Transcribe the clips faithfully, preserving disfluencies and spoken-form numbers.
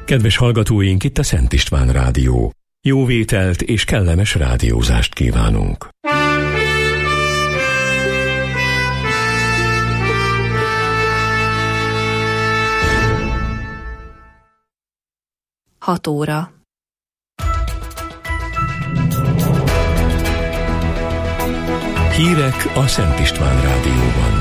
Kedves hallgatóink, itt a Szent István Rádió. Jó vételt és kellemes rádiózást kívánunk. Hat óra. Hírek a Szent István Rádióban.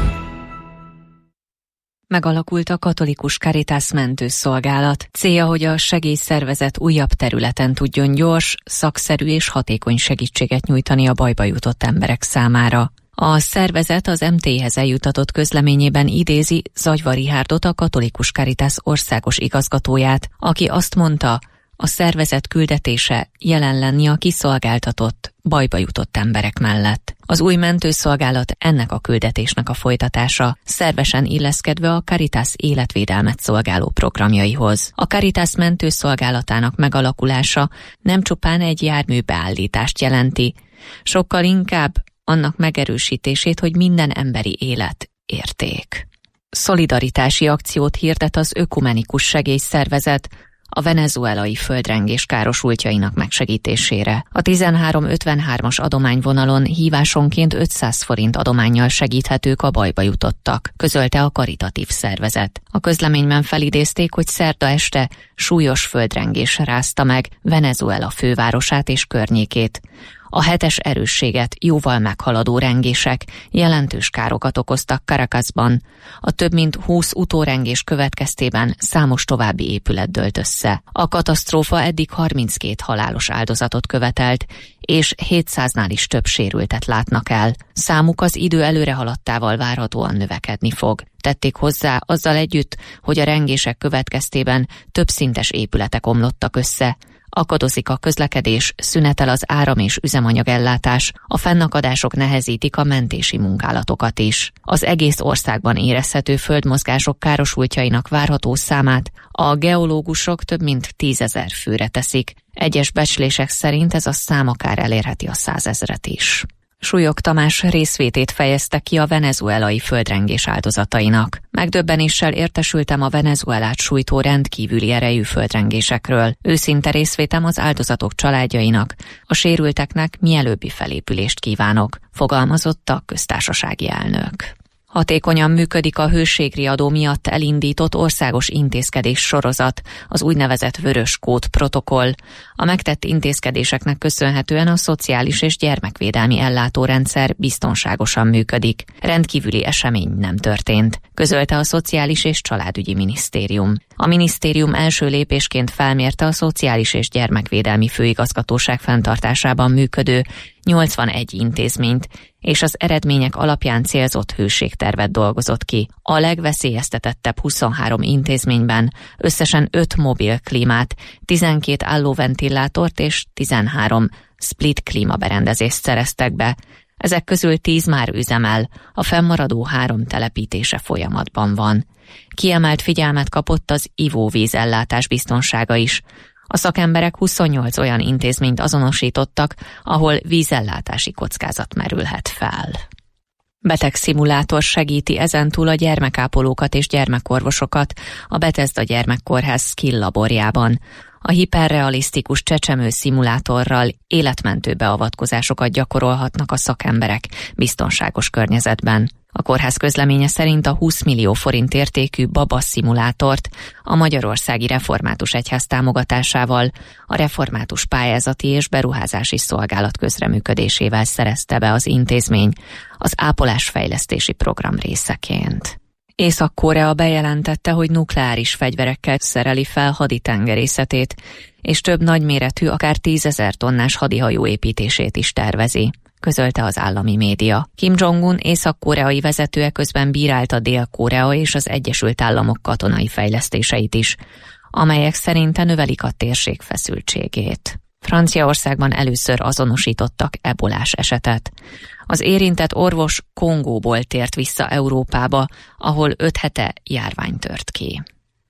Megalakult a katolikus Caritas mentőszolgálat. Célja, hogy a segélyszervezet újabb területen tudjon gyors, szakszerű és hatékony segítséget nyújtani a bajba jutott emberek számára. A szervezet az em té-hez eljutatott közleményében idézi Zagyva Rihárdot, a katolikus Caritas országos igazgatóját, aki azt mondta, a szervezet küldetése jelen lenni a kiszolgáltatott, bajba jutott emberek mellett. Az új mentőszolgálat ennek a küldetésnek a folytatása, szervesen illeszkedve a Caritas életvédelmet szolgáló programjaihoz. A Caritas mentőszolgálatának megalakulása nem csupán egy jármű beállítást jelenti, sokkal inkább annak megerősítését, hogy minden emberi élet érték. Szolidaritási akciót hirdet az ökumenikus segélyszervezet a venezuelai földrengés károsultjainak megsegítésére. A tizenhárom ötvenhármas adományvonalon hívásonként ötszáz forint adománnyal segíthetők a bajba jutottak, közölte a karitatív szervezet. A közleményben felidézték, hogy szerda este súlyos földrengés rázta meg Venezuela fővárosát és környékét. A hetes erősséget jóval meghaladó rengések jelentős károkat okoztak Caracasban. A több mint húsz utórengés következtében számos további épület dőlt össze. A katasztrófa eddig harminckét halálos áldozatot követelt, és hétszáznál is több sérültet látnak el. Számuk az idő előre haladtával várhatóan növekedni fog. Tették hozzá azzal együtt, hogy a rengések következtében többszintes épületek omlottak össze. Akadozik a közlekedés, szünetel az áram- és üzemanyagellátás, a fennakadások nehezítik a mentési munkálatokat is. Az egész országban érezhető földmozgások károsultjainak várható számát a geológusok több mint tízezer főre teszik. Egyes becslések szerint ez a szám akár elérheti a százezret is. Súlyog Tamás részvétét fejezte ki a venezuelai földrengés áldozatainak. Megdöbbenéssel értesültem a Venezuelát sújtó rendkívüli erejű földrengésekről. Őszinte részvétem az áldozatok családjainak, a sérülteknek mielőbbi felépülést kívánok, fogalmazott a köztársasági elnök. Hatékonyan működik a hőségriadó miatt elindított országos intézkedés sorozat, az úgynevezett vörös kód protokoll. A megtett intézkedéseknek köszönhetően a szociális és gyermekvédelmi ellátórendszer biztonságosan működik. Rendkívüli esemény nem történt, közölte a Szociális és Családügyi Minisztérium. A minisztérium első lépésként felmérte a Szociális és Gyermekvédelmi Főigazgatóság fenntartásában működő nyolcvanegy intézményt, és az eredmények alapján célzott hőségtervet dolgozott ki. A legveszélyeztetettebb huszonhárom intézményben összesen öt mobil klímát, tizenkét állóventilátort és tizenhárom split klímaberendezést szereztek be. Ezek közül tíz már üzemel, a fennmaradó három telepítése folyamatban van. Kiemelt figyelmet kapott az ivóvízellátás biztonsága is. A szakemberek huszonnyolc olyan intézményt azonosítottak, ahol vízellátási kockázat merülhet fel. Betegszimulátor segíti ezentúl a gyermekápolókat és gyermekorvosokat a Bethesda Gyermekkórház Skill laborjában. A hiperrealisztikus csecsemő szimulátorral életmentő beavatkozásokat gyakorolhatnak a szakemberek biztonságos környezetben. A kórház közleménye szerint a húsz millió forint értékű baba szimulátort a Magyarországi Református Egyház támogatásával a Református Pályázati és Beruházási Szolgálat közreműködésével szerezte be az intézmény az ápolásfejlesztési program részeként. Észak-Korea bejelentette, hogy nukleáris fegyverekkel szereli fel haditengerészetét, és több nagyméretű, akár tízezer tonnás hadihajó építését is tervezi, közölte az állami média. Kim Jong-un észak-koreai vezetője közben bírálta Dél-Korea és az Egyesült Államok katonai fejlesztéseit is, amelyek szerinte növelik a térség feszültségét. Franciaországban először azonosítottak ebolás esetet. Az érintett orvos Kongóból tért vissza Európába, ahol öt hete járvány tört ki.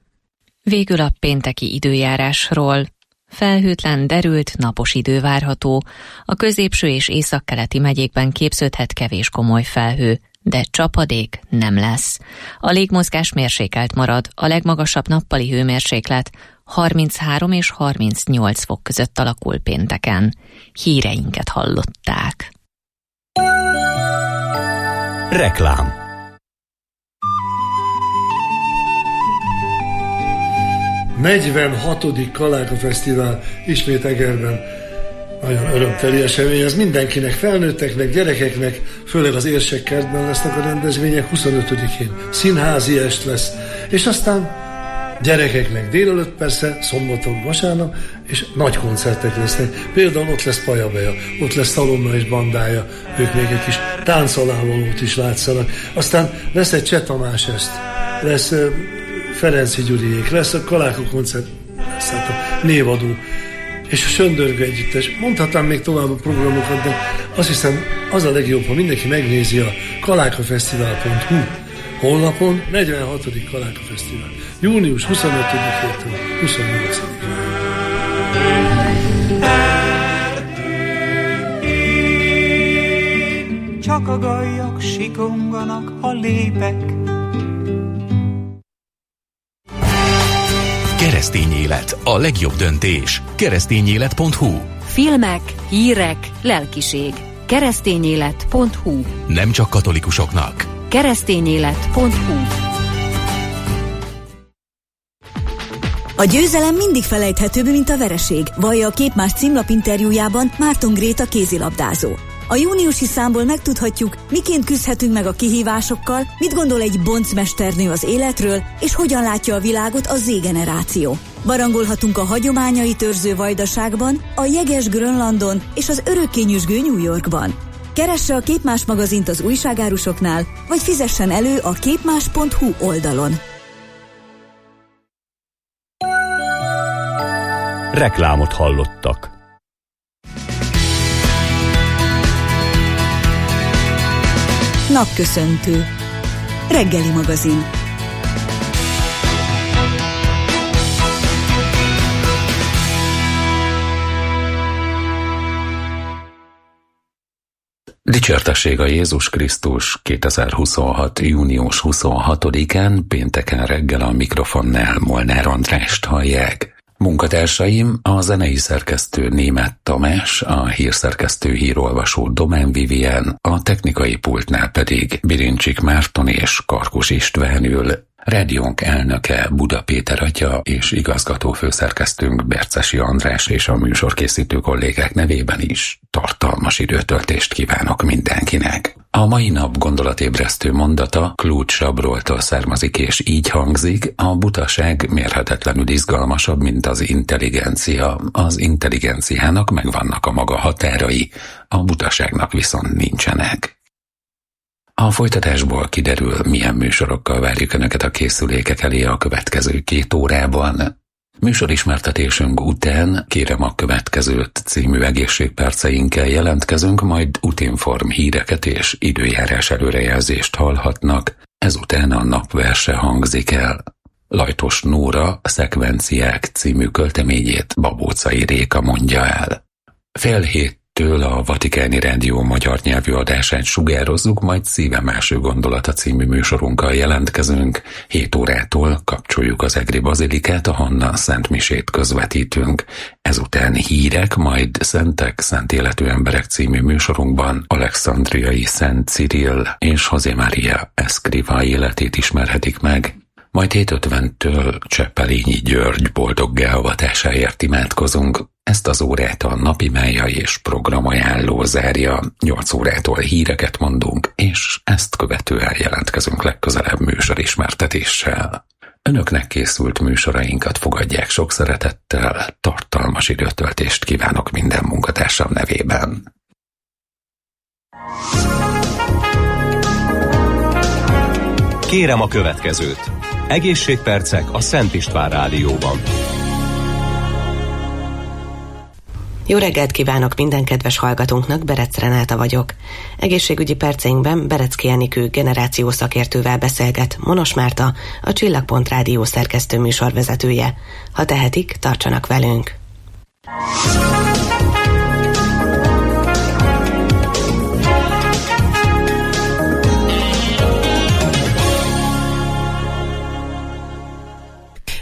Végül a pénteki időjárásról. Felhőtlen, derült, napos idő várható. A középső és északkeleti megyékben képződhet kevés komoly felhő, de csapadék nem lesz. A légmozgás mérsékelt marad, a legmagasabb nappali hőmérséklet harminchárom és harmincnyolc fok között alakul pénteken. Híreinket hallották. Reklám. negyvenhatodik Kaláka Fesztivál ismét Egerben. Nagyon örömteli esemény, ez mindenkinek, felnőtteknek, gyerekeknek, főleg az Érsekkertben lesznek a rendezvények, huszonötödikén színházi est lesz, és aztán gyerekeknek délelőtt persze, szombaton, vasárnap, és nagy koncertek lesznek. Például ott lesz Pajabeja, ott lesz Szalonna és bandája, ők még egy kis táncalávalót is látszanak. Aztán lesz egy Cseh Tamás est, lesz uh, Ferenci Gyuriék, lesz a Kaláka koncert, lesz hát a névadó, és a Söndörgő együttes. Mondhatnám még tovább a programokat, de azt hiszem az a legjobb, ha mindenki megnézi a kalákafesztivál pont hu honlapon. negyvenhatodik Kaláka Fesztivál. június huszonötödikétől huszonnyolcadikáig. Csak a gajak sikonganak, ha lépek. Keresztény élet, a legjobb döntés. keresztényélet pont hu. Filmek, hírek, lelkiség. keresztényélet pont hu. Nem csak katolikusoknak. keresztényélet pont hu. A győzelem mindig felejthetőbb, mint a vereség, vallja a Képmás címlap interjújában Márton Gréta kézilabdázó. A júniusi számból megtudhatjuk, miként küzdhetünk meg a kihívásokkal, mit gondol egy boncmesternő az életről, és hogyan látja a világot a Z-generáció. Barangolhatunk a hagyományait őrző Vajdaságban, a jeges Grönlandon és az örökké-nyüzsgő New Yorkban. Keresse a Képmás magazint az újságárusoknál, vagy fizessen elő a képmás pont hu oldalon. Reklámot hallottak. Napköszöntő. Reggeli magazin. Dicsértessék a Jézus Krisztus. kétezer-huszonhat. június huszonhatodikán pénteken reggel a mikrofonnál Molnár Andrást hallják. Munkatársaim a zenei szerkesztő Németh Tamás, a hírszerkesztő hírolvasó Domán Vivien, a technikai pultnál pedig Birincsik Márton és Karkus István ül. Rádiónk elnöke Buda Péter atya és igazgató főszerkesztőnk Bercesi András és a műsorkészítő kollégák nevében is tartalmas időtöltést kívánok mindenkinek. A mai nap gondolatébresztő mondata Klút Sabroltól származik és így hangzik: a butaság mérhetetlenül izgalmasabb, mint az intelligencia. Az intelligenciának megvannak a maga határai, a butaságnak viszont nincsenek. A folytatásból kiderül, milyen műsorokkal várjuk Önöket a készülékek elé a következő két órában. Műsorismertetésünk után Kérem a következőt című egészségperceinkkel jelentkezünk, majd Utinform híreket és időjárás előrejelzést hallhatnak, ezután a napverse hangzik el. Lajtos Nóra Szekvenciák című költeményét Babócai Réka mondja el. Fél hét től a Vatikáni Rádió magyar nyelvű adását sugározzuk, majd Szívem első gondolata című műsorunkkal jelentkezünk. hét órától kapcsoljuk az egri bazilikát, ahonnan szentmisét közvetítünk. Ezután hírek, majd Szentek, Szent életű emberek című műsorunkban Alexandriai Szent Cirill és José María Escrivá életét ismerhetik meg. Majd hét ötventől Cseppelényi György boldoggá avatásáért imádkozunk. Ezt az órát a napimája és programajánló zárja, nyolc órától híreket mondunk, és ezt követően jelentkezünk legközelebb műsorismertetéssel. Önöknek készült műsorainkat fogadják sok szeretettel, tartalmas időtöltést kívánok minden munkatársam nevében. Kérem a következőt. Egészségpercek a Szent István Rádióban. Jó reggelt kívánok minden kedves hallgatónknak, Berec Renáta vagyok. Egészségügyi perceinkben Berecki Enikő generáció szakértővel beszélget Monos Márta, a Csillagpont Rádió szerkesztő műsorvezetője. Ha tehetik, tartsanak velünk!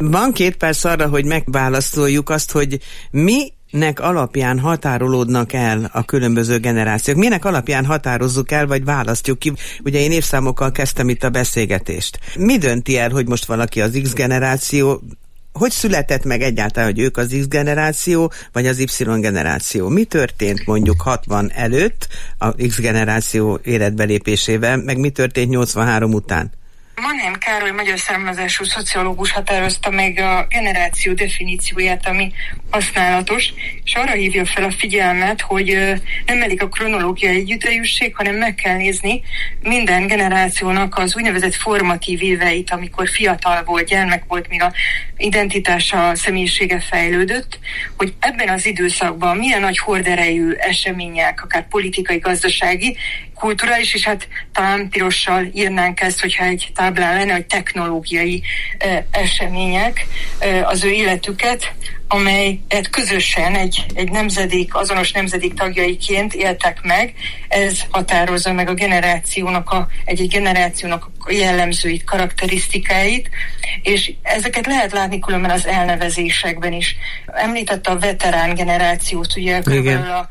Van két perc arra, hogy megválaszoljuk azt, hogy mi nek alapján határolódnak el a különböző generációk? Minek alapján határozzuk el, vagy választjuk ki? Ugye én évszámokkal kezdtem itt a beszélgetést. Mi dönti el, hogy most valaki az X generáció? Hogy született meg egyáltalán, hogy ők az X generáció, vagy az Y generáció? Mi történt mondjuk hatvan előtt a X generáció életbelépésével, meg mi történt nyolcvanhárom után? Mannheim Károly magyar származású szociológus határozta meg a generáció definícióját, ami használatos, és arra hívja fel a figyelmet, hogy nem elég a kronológiai együttejűség, hanem meg kell nézni minden generációnak az úgynevezett formatív éveit, amikor fiatal volt, gyermek volt, míg a identitása, a személyisége fejlődött, hogy ebben az időszakban milyen nagy horderejű események, akár politikai, gazdasági, kulturális, és hát talán pirossal írnánk ezt, hogyha egy táblán lenne, hogy technológiai eh, események eh, az ő életüket, amelyet közösen egy, egy nemzedék, azonos nemzedék tagjaiként éltek meg. Ez határozza meg a generációnak, a, egy-egy generációnak a jellemzőit, karakterisztikáit, és ezeket lehet látni különben az elnevezésekben is. Említette a veterán generációt, ugye körülbelül a,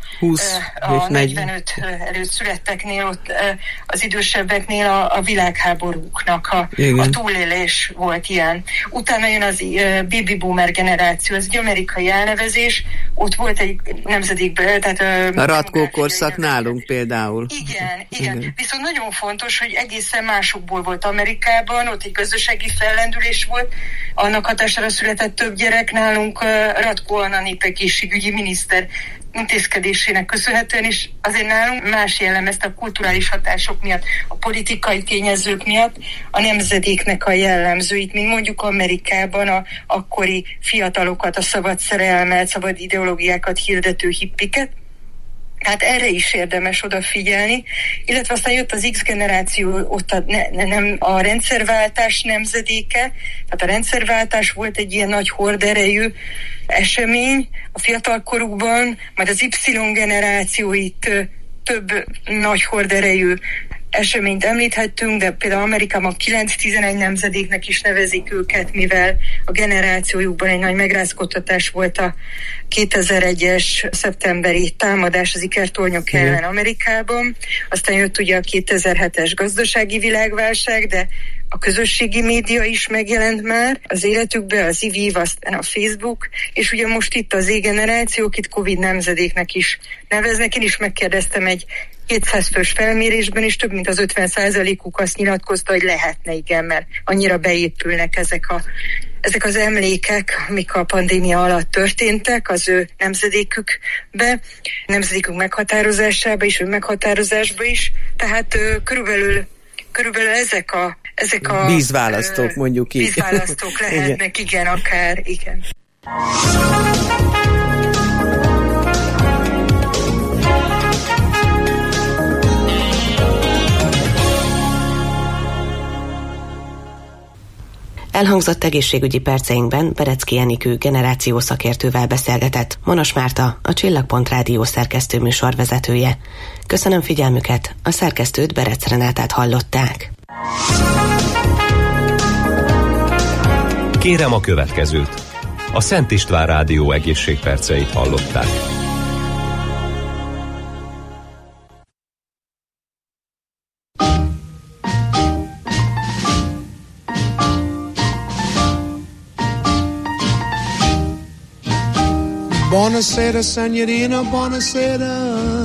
a negyvenöt előtt születteknél, ott az idősebbeknél a, a világháborúknak a, a túlélés volt ilyen. Utána jön az baby boomer generáció, ez egy amerikai elnevezés, ott volt egy nemzedékben, tehát a Ratkó-korszak nálunk például. Igen, igen, igen. Viszont nagyon fontos, hogy egészen másokból volt Amerikában, ott egy gazdasági fellendülés volt, annak hatására született több gyerek, nálunk uh, Ratko Anna népegészségügyi miniszter intézkedésének köszönhetően, és azért nálunk más jellemezte a kulturális hatások miatt, a politikai tényezők miatt a nemzedéknek a jellemzőit, mint mondjuk Amerikában a akkori fiatalokat, a szabad szerelmet, szabad ideológiákat hirdető hippiket. Tehát erre is érdemes odafigyelni, illetve aztán jött az X generáció, ott a, ne, ne, nem a rendszerváltás nemzedéke, tehát a rendszerváltás volt egy ilyen nagy horderejű esemény a fiatalkorukban, majd az Y generáció itt több nagy horderejű eseményt említhettünk, de például Amerikában kilenc-tizenegy nemzedéknek is nevezik őket, mivel a generációjukban egy nagy megrázkódtatás volt a kétezer-egyes szeptemberi támadás az ikertornyok ellen Amerikában. Aztán jött ugye a kétezer-hetes gazdasági világválság, de a közösségi média is megjelent már az életükbe, az i vé, aztán a Facebook, és ugye most itt az Z-generációk, itt Covid nemzedéknek is neveznek. Én is megkérdeztem egy kétszáz fős felmérésben, és több mint az ötven százalékuk azt nyilatkozta, hogy lehetne, igen, mert annyira beépülnek ezek a ezek az emlékek, amik a pandémia alatt történtek az ő nemzedékükbe, nemzedékük meghatározásába is, ő meghatározásba is. Tehát ö, körülbelül, körülbelül ezek a ezek a vízválasztók, ö, mondjuk így. Vízválasztók lehetnek, igen. igen, akár, igen. Elhangzott egészségügyi perceinkben Berecki Enikő generáció szakértővel beszélgetett Monos Márta, a Csillagpont Rádió szerkesztő műsorvezetője. Köszönöm figyelmüket, a szerkesztőt, Berec Renátát hallották. Kérem a következőt. A Szent István Rádió egészségperceit hallották. Buonasera, signorina, buonasera.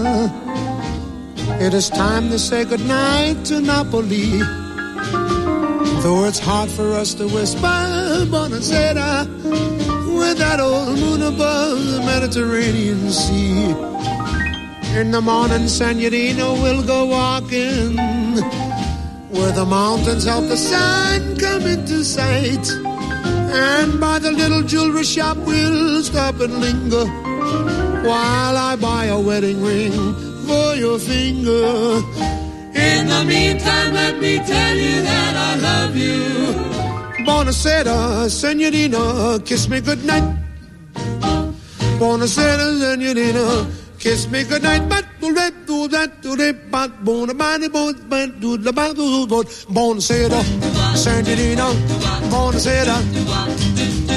It is time to say goodnight to Napoli. Though it's hard for us to whisper buonasera with that old moon above the Mediterranean Sea. In the morning, signorina, we'll go walking where the mountains help the sun come into sight. And by the little jewelry shop we'll stop and linger while I buy a wedding ring for your finger. In the meantime, let me tell you that I love you. Buonasera, signorina, kiss me goodnight. Buonasera, signorina, kiss me goodnight. But do that, do that, do that, but bona bani, bona do the bad, do good. Buonasera, signorina, buonasera.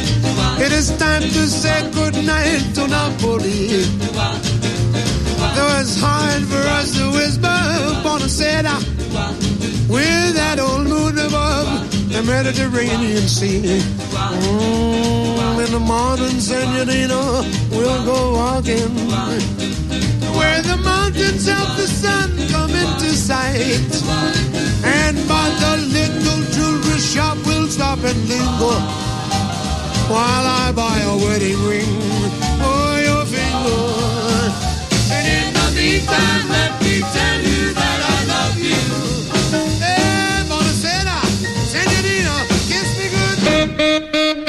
It is time to say goodnight to Napoli. Though it's hard for us to whisper upon a seda with that old moon above the Mediterranean Sea. Mm, in the morning, Senorita, we'll go walking where the mountains of the sun come into sight. And by the little jewelry shop we'll stop and linger while I buy a wedding ring for your finger. And in the meantime, let me tell you that I love you. Hey, Bonacera, Senorita, kiss me good.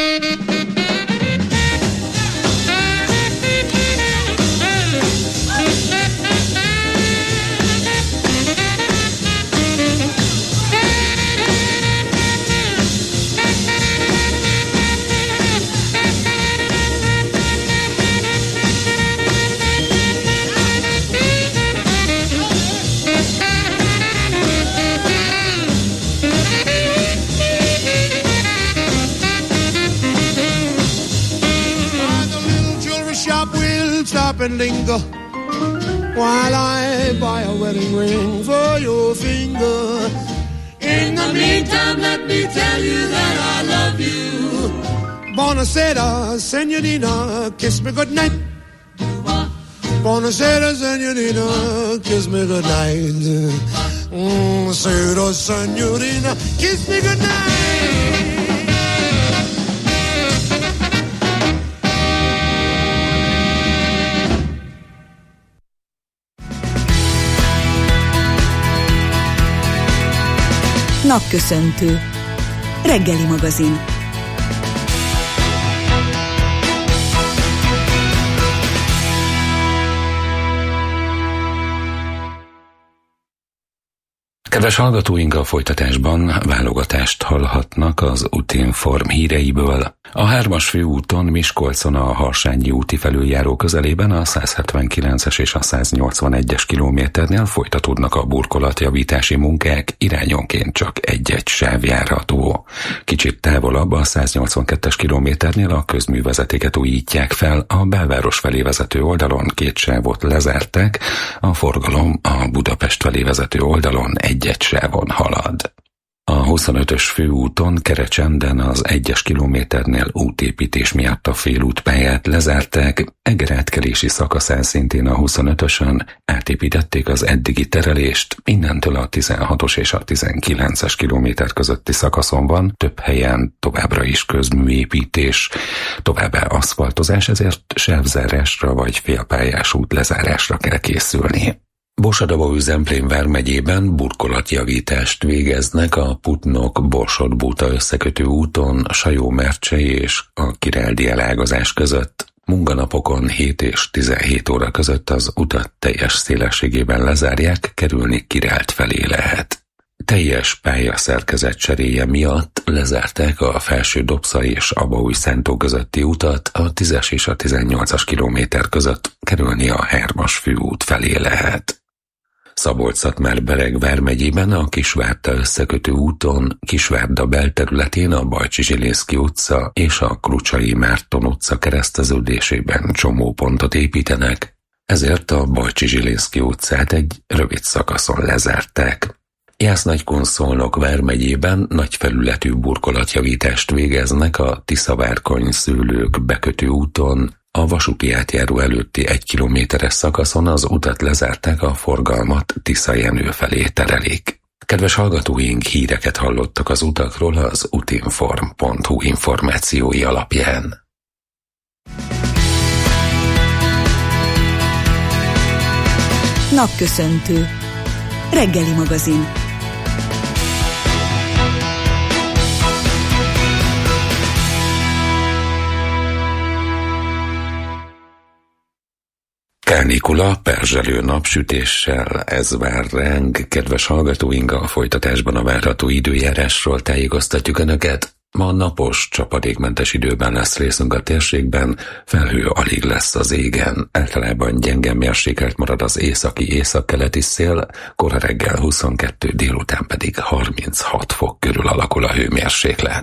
Stop and linger while I buy a wedding ring for your finger. In the meantime, let me tell you that I love you. Buonasera, Senorita, kiss me goodnight. Buonasera, Senorita, kiss me goodnight. Mm, Sera, Senorita, kiss me goodnight. Napköszöntő. Reggeli magazin. Kedves hallgatóink, a folytatásban válogatást hallhatnak az Utinform híreiből. A hármas főúton Miskolcon a Harsányi úti felüljáró közelében a száz hetvenkilences és a száz nyolcvanegyes kilométernél folytatódnak a burkolatjavítási munkák, irányonként csak egy-egy sáv járható. Kicsit távolabb a száz nyolcvankettes kilométernél a közművezetéket újítják fel, a belváros felé vezető oldalon két sávot lezárták, a forgalom a Budapest felé vezető oldalon egy-egy sávon halad. A huszonötös főúton Kerecsenden az egyes kilométernél útépítés miatt a félútpályát lezárták, Eger átkelési szakaszán szintén a huszonötösön átépítették az eddigi terelést, innentől a tizenhatos és a tizenkilences kilométer közötti szakaszon van több helyen továbbra is közműépítés, továbbá aszfaltozás, ezért sávzárásra vagy félpályás út lezárásra kell készülni. Borsod-Abaúj-Zemplén vármegyében burkolatjavítást végeznek a Putnok-Borsod-Búta összekötő úton Sajó-Mercsei és a Királdi elágazás között. Munkanapokon hét és tizenhét óra között az utat teljes szélességében lezárják, kerülni Királt felé lehet. Teljes pályaszerkezet cseréje miatt lezárták a Felső Dobsza és Abaúj-Szántó közötti utat, a tízes és a tizennyolcas kilométer között kerülni a hármas főút felé lehet. Szabolcs-Szatmár-Bereg vármegyében a Kisvárda összekötő úton, Kisvárda belterületén a Bajcsy-Zsilinszky utca és a Krucsai Márton utca kereszteződésében csomópontot építenek, ezért a Bajcsy-Zsilinszky utcát egy rövid szakaszon lezárták. Jász-Nagykun-Szolnok vármegyében nagy felületű burkolatjavítást végeznek a Tiszavárkony-Szőlők bekötő úton, a vasúti átjáró előtti egy kilométeres szakaszon az utat lezárták, a forgalmat Tiszajenő felé terelik. Kedves hallgatóink, híreket hallottak az utakról az utinform pont hu információi alapján. Napköszöntő. Reggeli magazin. Kánikula, perzselő napsütéssel, ez vár ránk. Kedves hallgatóink, a folytatásban a várható időjárásról tájékoztatjuk Önöket. Ma napos, csapadékmentes időben lesz részünk a térségben, felhő alig lesz az égen, általában gyenge mérsékelt marad az északi északkeleti szél, kora reggel huszonkettő, délután pedig harminchat fok körül alakul a hőmérséklet.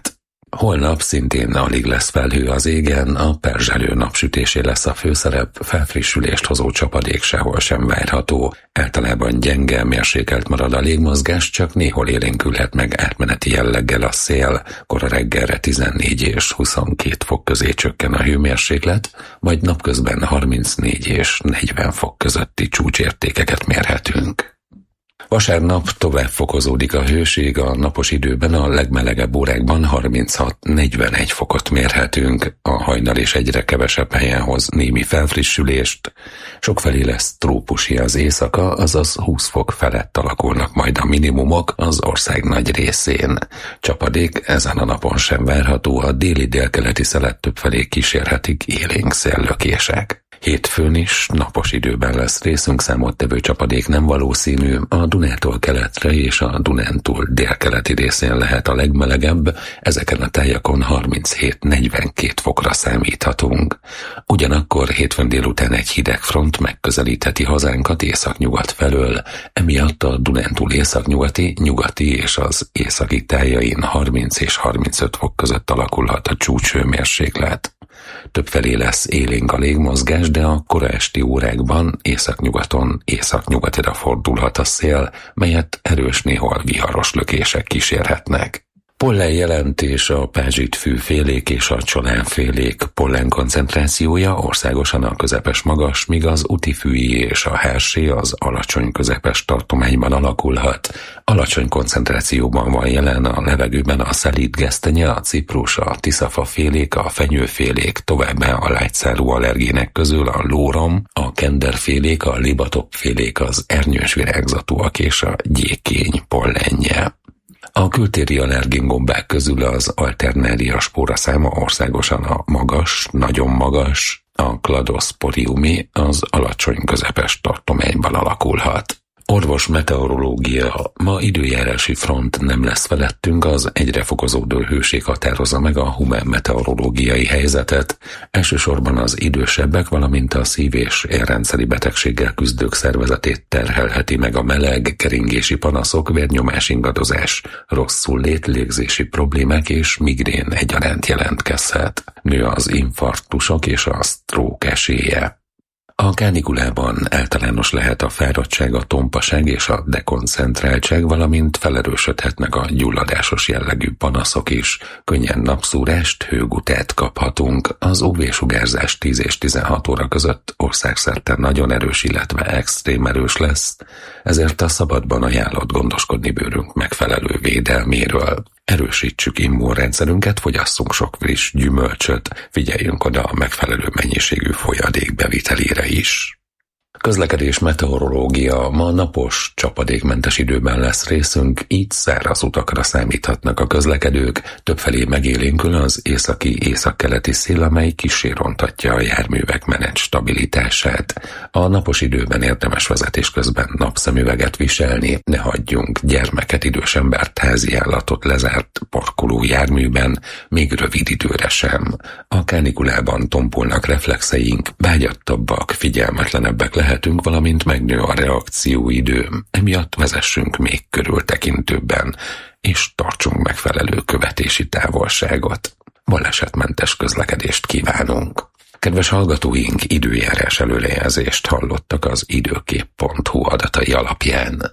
Holnap szintén alig lesz felhő az égen, a perzselő napsütésé lesz a főszerep, felfrissülést hozó csapadék sehol sem várható. Általában gyenge, mérsékelt marad a légmozgás, csak néhol élénkülhet meg átmeneti jelleggel a szél, kora reggelre tizennégy és huszonkét fok közé csökken a hőmérséklet, majd napközben harmincnégy és negyven fok közötti csúcsértékeket mérhetünk. Vasárnap tovább fokozódik a hőség, a napos időben a legmelegebb órákban harminchat-negyvenegy fokot mérhetünk, a hajnal és egyre kevesebb helyen hoz némi felfrissülést, sokfelé lesz trópusi az éjszaka, azaz húsz fok felett alakulnak majd a minimumok az ország nagy részén. Csapadék ezen a napon sem várható, a déli-délkeleti szelet többfelé kísérhetik élénk széllökések. Hétfőn is napos időben lesz részünk, számottevő csapadék nem valószínű, a Dunától keletre és a Dunántúl délkeleti részén lehet a legmelegebb, ezeken a tájakon harminchét-negyvenkét fokra számíthatunk. Ugyanakkor hétfőn délután egy hideg front megközelítheti hazánkat északnyugat felől, emiatt a Dunántúl északnyugati, nyugati és az északi tájain harminc és harmincöt fok között alakulhat a csúcshőmérséklet. Többfelé lesz élénk a légmozgás, de a kora esti órákban északnyugaton északnyugatira fordulhat a szél, melyet erős, néhol viharos lökések kísérhetnek. Pollen jelentés: a pázsitfűfélék és a csolánfélék pollen koncentrációja országosan a közepes magas, míg az utifűi és a hersé az alacsony közepes tartományban alakulhat. Alacsony koncentrációban van jelen a levegőben a szelídgesztenye, a ciprus, a tiszafafélék, a fenyőfélék, továbbá a lágyszárú allergének közül a lórom, a kenderfélék, a libatopfélék, az ernyős virágzatúak és a gyékény pollenje. A kültéri allergéngombák közül az alternária spóra száma országosan a magas, nagyon magas, a kladosporiumi az alacsony közepes tartományban alakulhat. Orvos meteorológia: ma időjárási front nem lesz felettünk, az egyre fokozódó hőség határozza meg a humán meteorológiai helyzetet, elsősorban az idősebbek, valamint a szív- és érrendszeri betegséggel küzdők szervezetét terhelheti meg a meleg, keringési panaszok, vérnyomás ingadozás, rosszul lét, légzési problémák és migrén egyaránt jelentkezhet. Nő az infarktusok és a sztrók esélye. A kánikulában általános lehet a fáradtság, a tompaság és a dekoncentráltság, valamint felerősödhetnek a gyulladásos jellegű panaszok is. Könnyen napszúrást, hőgutát kaphatunk. Az ú vé-sugárzás tíz és tizenhat óra között országszerte nagyon erős, illetve extrém erős lesz, ezért a szabadban ajánlott gondoskodni bőrünk megfelelő védelméről. Erősítsük immunrendszerünket, fogyasszunk sok friss gyümölcsöt, figyeljünk oda a megfelelő mennyiségű folyadék bevitelére is. Közlekedés meteorológia: ma napos, csapadékmentes időben lesz részünk, így száraz utakra számíthatnak a közlekedők, többfelé megélénkül az északi északkeleti szél, amely kissé rontatja a járművek menet stabilitását. A napos időben érdemes vezetés közben napszemüveget viselni, ne hagyjunk gyermeket, idős embert, házi állatot lezárt parkoló járműben, még rövid időre sem. A kánikulában tompulnak reflexeink, vágyattabbak, figyelmetlenebbek lehetünk, valamint megnő a reakcióidő, emiatt vezessünk még körültekintőbben, és tartsunk megfelelő követési távolságot. Balesetmentes közlekedést kívánunk! Kedves hallgatóink, időjárás előrejelzést hallottak az időkép pont hu adatai alapján.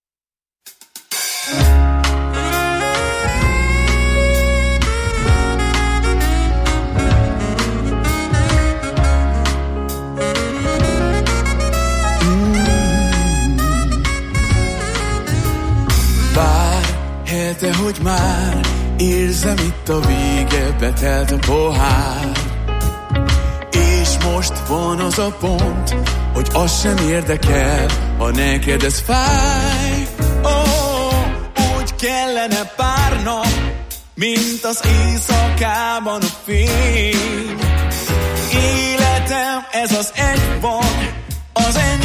Te, hogy már érzem, itt a vége, betelt a pohár, és most van az a pont, hogy az sem érdekel, ha neked ez fáj. Ó, oh, úgy kellene pár nap, mint az éjszakában a fény. Életem, ez az egy van, az enyém.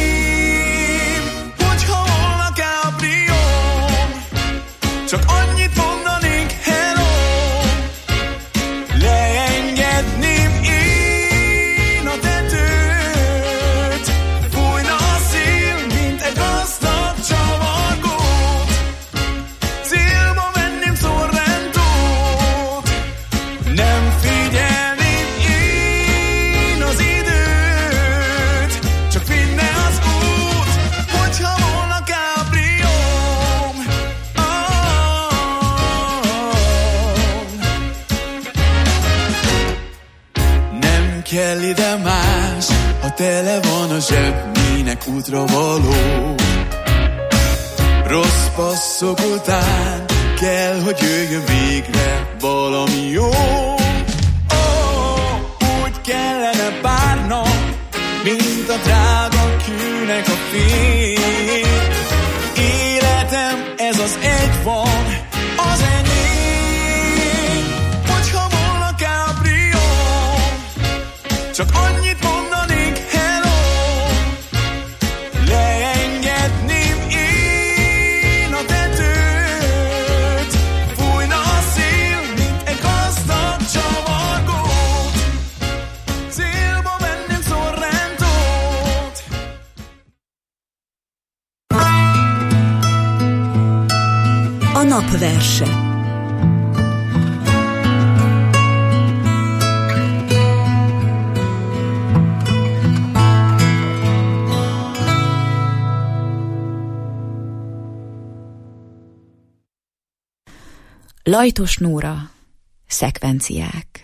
Csak annyit mondanék, hello, leengedném én a tetőt, fújna a szél, mint egy gazdag csavargót, célba venném Sorrentót, kell ide más, ha tele van a zseb, minek útra való. Rossz passzok után kell, hogy jöjjön végre valami jó. Oh, úgy kellene bánnom, mint a drága kőnek a fény. Életem ez az egy van, az enyém. Hogyha volna kábrió, csak annyit mondanék hello. Leengedném én a tetőt, fújna a szél, mint egy gazdag csavargót. Célba venném Sorrentót. A napverse. Lajtos Nóra, szekvenciák.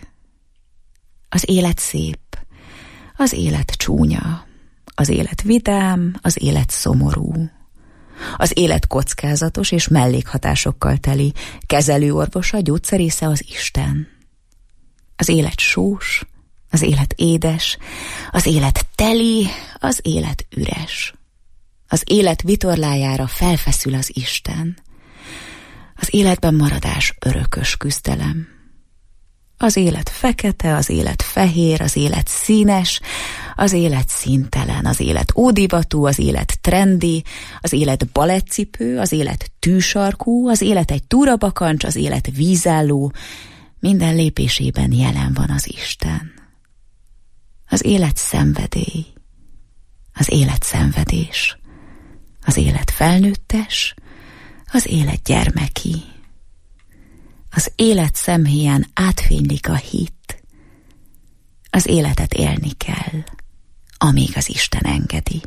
Az élet szép, az élet csúnya, az élet vidám, az élet szomorú. Az élet kockázatos és mellékhatásokkal teli, kezelőorvosa, gyógyszerésze az Isten. Az élet sós, az élet édes, az élet teli, az élet üres. Az élet vitorlájára felfeszül az Isten. Az életben maradás örökös küzdelem. Az élet fekete, az élet fehér, az élet színes, az élet színtelen, az élet ódivatú, az élet trendi, az élet balettcipő, az élet tűsarkú, az élet egy túrabakancs, az élet vízálló, minden lépésében jelen van az Isten. Az élet szenvedély, az élet szenvedés, az élet felnőttes, az élet gyermeki. Az élet szemhéján átfénylik a hit. Az életet élni kell, amíg az Isten engedi.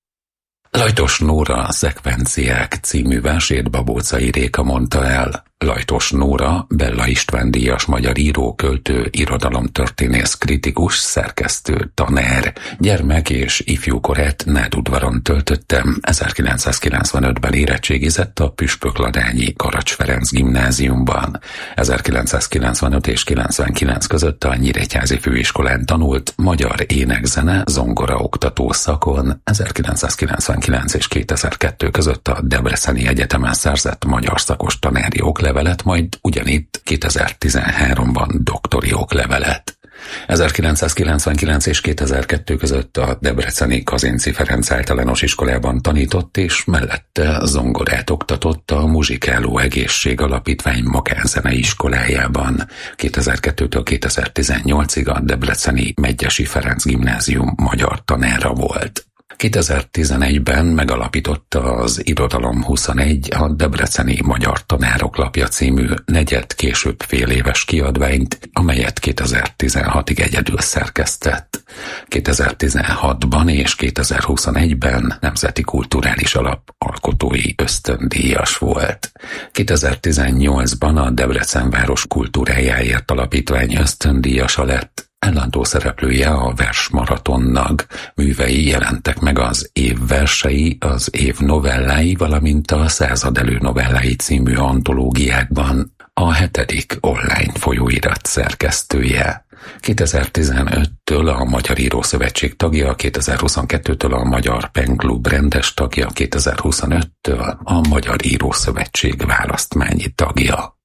Lajtos Nóra szekvenciák című versét Babóczai Réka mondta el. Lajtos Nóra, Bella István díjas magyar író, költő, irodalomtörténész, kritikus, szerkesztő, tanár. Gyermek és ifjúkorát Nádudvaron töltötte, ezerkilencszázkilencvenötben érettségizett a püspökladányi Karacs Ferenc gimnáziumban. ezerkilencszázkilencvenöt és kilencvenkilenc között a Nyíregyházi Főiskolán tanult magyar énekzene zongora oktató szakon, ezerkilencszázkilencvenkilenc és kétezer-kettő között a Debreceni Egyetemen szerzett magyar szakos tanári oklevelet, majd ugyanitt kétezer-tizenháromban doktori oklevelet. ezerkilencszázkilencvenkilenc és kétezer-kettő között a debreceni Kazinczy Ferenc általános iskolában tanított, és mellette zongorát oktatott a Muzsikáló Egészség Alapítvány magánzenei iskolájában. kétezer-kettőtől kétezer-tizennyolcig a debreceni Medgyessy Ferenc gimnázium magyar tanára volt. kétezer-tizenegyben megalapította az Irodalom huszonegy a Debreceni Magyar Tanárok Lapja című negyed később fél éves kiadványt, amelyet kétezer-tizenhatig egyedül szerkesztett. kétezer-tizenhatban és kétezer-huszonegyben Nemzeti Kulturális Alap alkotói ösztöndíjas volt. kétezer-tizennyolcban a Debrecen város kultúrájáért alapítvány ösztöndíjasa lett, állandó szereplője a Versmaratonnak. Művei jelentek meg az Év versei, az Év novellái, valamint a Századelő novellái című antológiákban. A hetedik online folyóirat szerkesztője. kétezer-tizenöttől a Magyar Írószövetség tagja, kétezer-huszonkettőtől a Magyar Pen Klub rendes tagja, kétezer-huszonöttől a Magyar Írószövetség választmányi tagja.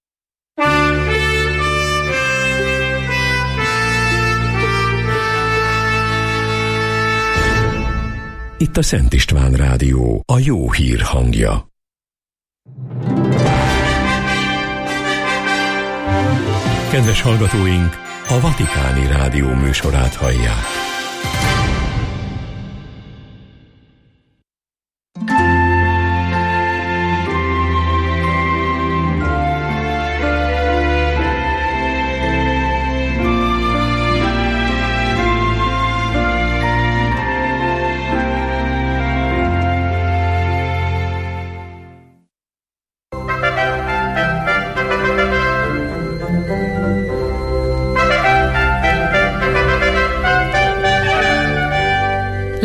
Itt a Szent István Rádió, a jó hír hangja. Kedves hallgatóink, a Vatikáni Rádió műsorát hallják.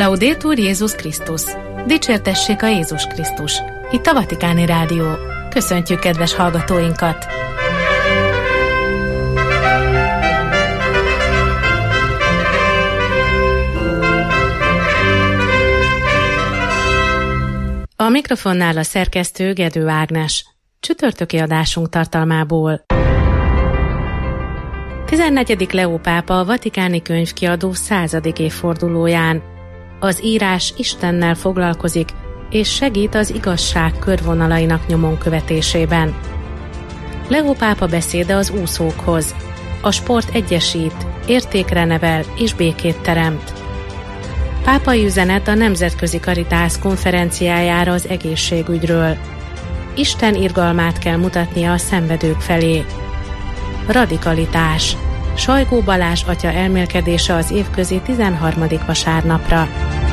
Laudetur Jézus Krisztus. Dicsértessék a Jézus Krisztus. Itt a Vatikáni Rádió. Köszöntjük kedves hallgatóinkat! A mikrofonnál a szerkesztő Gedő Ágnes. Csütörtöki adásunk tartalmából. tizennegyedik Leó pápa a Vatikáni Könyvkiadó századik évfordulóján. Az írás Istennel foglalkozik, és segít az igazság körvonalainak nyomon követésében. Leó pápa beszéde az úszókhoz. A sport egyesít, értékre nevel és békét teremt. Pápai üzenet a Nemzetközi Caritas konferenciájára az egészségügyről. Isten irgalmát kell mutatnia a szenvedők felé. Radikalitás. Sajgó Balázs atya elmélkedése az évközi tizenharmadik vasárnapra.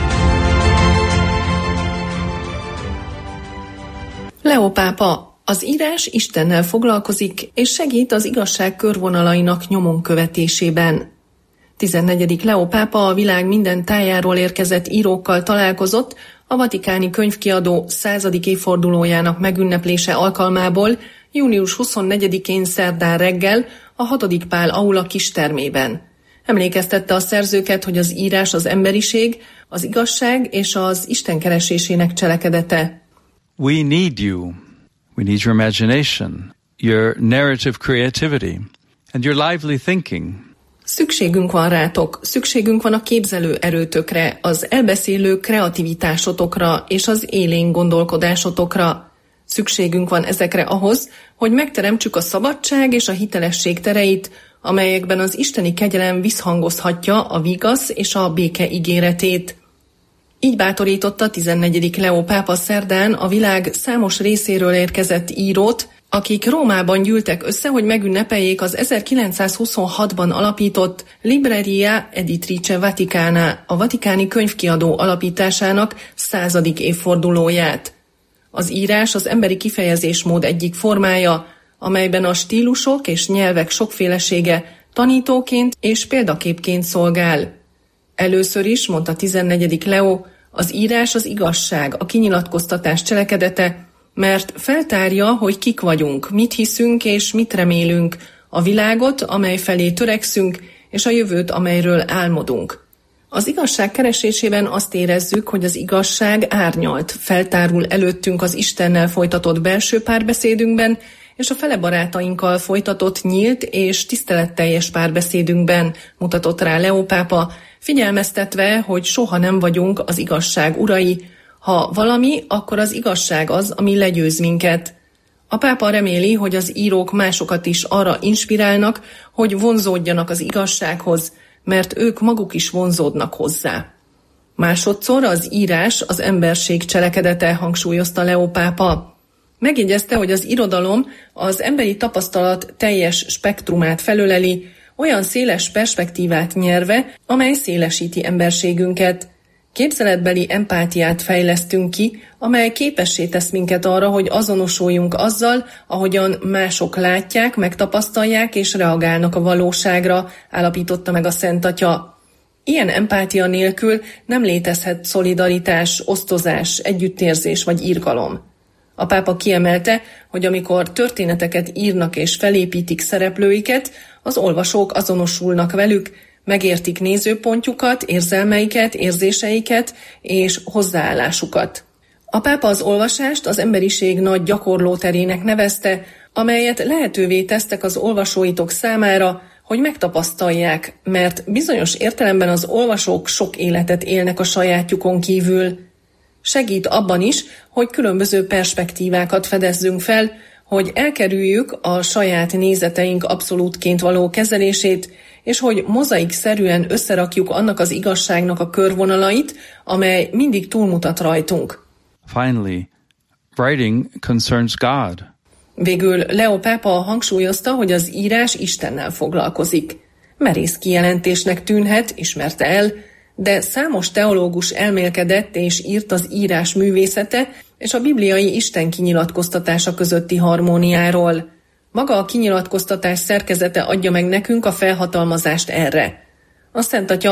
Leó pápa, az írás Istennel foglalkozik, és segít az igazság körvonalainak nyomon követésében. tizennegyedik Leó pápa a világ minden tájáról érkezett írókkal találkozott a Vatikáni Könyvkiadó századik évfordulójának megünneplése alkalmából június huszonnegyedikén szerdán reggel a hatodik Pál aula kistermében. Emlékeztette a szerzőket, hogy az írás az emberiség, az igazság és az Isten keresésének cselekedete. We need you. We need your imagination, your narrative creativity, and your lively thinking. Szükségünk van rátok, szükségünk van a képzelő erőtökre, az elbeszélő kreativitásotokra és az élénk gondolkodásotokra. Szükségünk van ezekre ahhoz, hogy megteremtsük a szabadság és a hitelesség tereit, amelyekben az isteni kegyelem visszhangozhatja a vigasz és a béke ígéretét. Így bátorította tizennegyedik Leó pápa szerdán a világ számos részéről érkezett írót, akik Rómában gyűltek össze, hogy megünnepeljék az ezerkilencszázhuszonhatban alapított Libreria Editrice Vaticana, a Vatikáni Könyvkiadó alapításának századik évfordulóját. Az írás az emberi kifejezésmód egyik formája, amelyben a stílusok és nyelvek sokfélesége tanítóként és példaképként szolgál. Először is, mondta tizennegyedik Leó, az írás az igazság, a kinyilatkoztatás cselekedete, mert feltárja, hogy kik vagyunk, mit hiszünk és mit remélünk, a világot, amely felé törekszünk, és a jövőt, amelyről álmodunk. Az igazság keresésében azt érezzük, hogy az igazság árnyalt, feltárul előttünk az Istennel folytatott belső párbeszédünkben, és a fele barátainkkal folytatott nyílt és tiszteletteljes párbeszédünkben, mutatott rá Leó pápa, figyelmeztetve, hogy soha nem vagyunk az igazság urai. Ha valami, akkor az igazság az, ami legyőz minket. A pápa reméli, hogy az írók másokat is arra inspirálnak, hogy vonzódjanak az igazsághoz, mert ők maguk is vonzódnak hozzá. Másodszor az írás az emberség cselekedete, hangsúlyozta Leó pápa. Megjegyezte, hogy az irodalom az emberi tapasztalat teljes spektrumát felöleli, olyan széles perspektívát nyerve, amely szélesíti emberségünket. Képzeletbeli empátiát fejlesztünk ki, amely képessé tesz minket arra, hogy azonosuljunk azzal, ahogyan mások látják, megtapasztalják és reagálnak a valóságra, állapította meg a Szent Atya. Ilyen empátia nélkül nem létezhet szolidaritás, osztozás, együttérzés vagy irgalom. A pápa kiemelte, hogy amikor történeteket írnak és felépítik szereplőiket, az olvasók azonosulnak velük, megértik nézőpontjukat, érzelmeiket, érzéseiket és hozzáállásukat. A pápa az olvasást az emberiség nagy gyakorlóterének nevezte, amelyet lehetővé tesztek az olvasóitok számára, hogy megtapasztalják, mert bizonyos értelemben az olvasók sok életet élnek a sajátjukon kívül. Segít abban is, hogy különböző perspektívákat fedezzünk fel, hogy elkerüljük a saját nézeteink abszolútként való kezelését, és hogy mozaikszerűen összerakjuk annak az igazságnak a körvonalait, amely mindig túlmutat rajtunk. Finally, writing concerns God. Végül Leó pápa hangsúlyozta, hogy az írás Istennel foglalkozik. Merész kijelentésnek tűnhet, ismerte el, de számos teológus elmélkedett és írt az írás művészete és a bibliai Isten kinyilatkoztatása közötti harmóniáról. Maga a kinyilatkoztatás szerkezete adja meg nekünk a felhatalmazást erre. A Szent Atya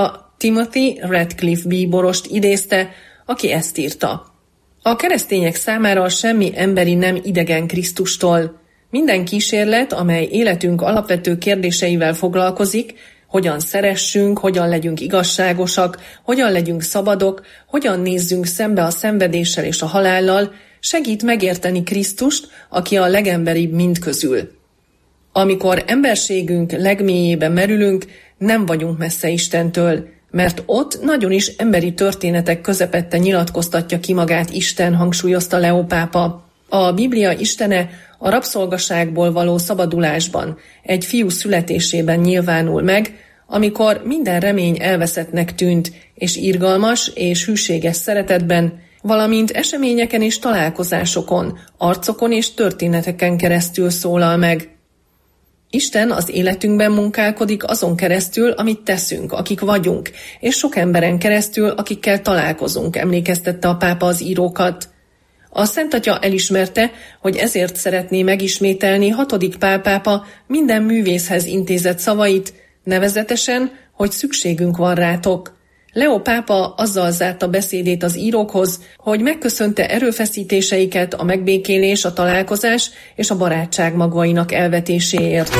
Timothy Radcliffe bíborost idézte, aki ezt írta. A keresztények számára semmi emberi nem idegen Krisztustól. Minden kísérlet, amely életünk alapvető kérdéseivel foglalkozik, hogyan szeressünk, hogyan legyünk igazságosak, hogyan legyünk szabadok, hogyan nézzünk szembe a szenvedéssel és a halállal, segít megérteni Krisztust, aki a legemberibb mindközül. Amikor emberségünk legmélyébe merülünk, nem vagyunk messze Istentől, mert ott nagyon is emberi történetek közepette nyilatkoztatja ki magát Isten, hangsúlyozta Leó pápa. A Biblia Istene a rabszolgaságból való szabadulásban, egy fiú születésében nyilvánul meg, amikor minden remény elveszettnek tűnt, és irgalmas és hűséges szeretetben, valamint eseményeken és találkozásokon, arcokon és történeteken keresztül szólal meg. Isten az életünkben munkálkodik azon keresztül, amit teszünk, akik vagyunk, és sok emberen keresztül, akikkel találkozunk, emlékeztette a pápa az írókat. A Szent Atya elismerte, hogy ezért szeretné megismételni hatodik Pál pápa minden művészhez intézett szavait, nevezetesen, hogy szükségünk van rátok. Leó pápa azzal zárta beszédét az írókhoz, hogy megköszönte erőfeszítéseiket a megbékélés, a találkozás és a barátság magvainak elvetéséért.